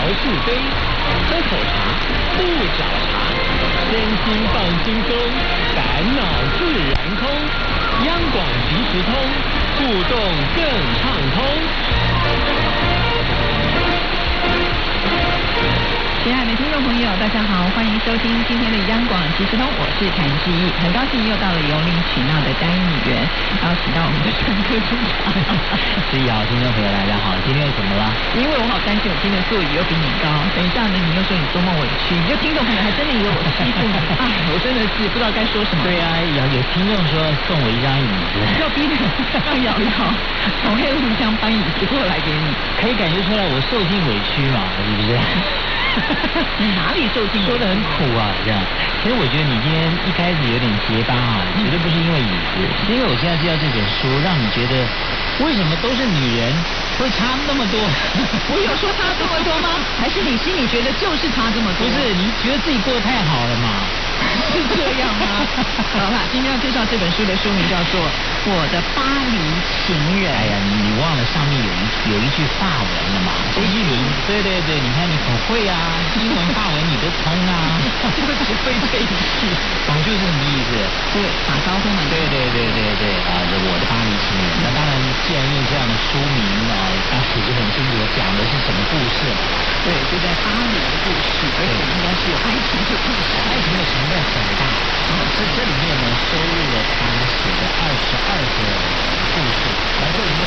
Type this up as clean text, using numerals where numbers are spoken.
是非，喝口茶，不找茬，身心放轻松，烦恼自然空。央广即时通，互动更畅通。 亲爱的听众朋友，大家好，欢迎收听今天的央广即时通，我是谭志毅，很高兴又到了由令取闹的单元，邀请到我们的川哥出场。 志毅好，听众朋友大家好，今天又怎么了？ 因为我好担心我今天的座椅又比你高，等一下呢，你又说你多么委屈，就听众朋友还真的以为我欺负你，哎，我真的是不知道该说什么。 对啊，有听众说送我一张椅子， 要逼着让瑶瑶从黑龙江搬椅子过来给你， 可以感觉出来我受尽委屈嘛，是不是？ 你哪里受尽？ 说得很苦啊，这样。其实我觉得你今天一开始有点结巴啊，绝对不是因为椅子，是因为我现在知道这本书，让你觉得为什么都是女人会差那么多？ 我有说差这么多吗？还是你心里觉得就是差这么多？ 不是，你觉得自己过得太好了嘛？ 是这样吗？好啦，今天要介绍这本书的书名叫做《我的巴黎情人》。 哎呀，你忘了上面有一句法文了嘛？这句你对，你看你很会啊，英文法文你都通啊， 就只会这一句， 就是什么意思？ 对，打招呼嘛。 对啊，这我的巴黎情人。那当然，既然用这样的书名啊，当时就很清楚讲的是什么故事了。 对，就在巴黎的故事，而且应该是有爱情的故事， 爱情的成分很大。这里面呢收录了他写的22个故事，而这里面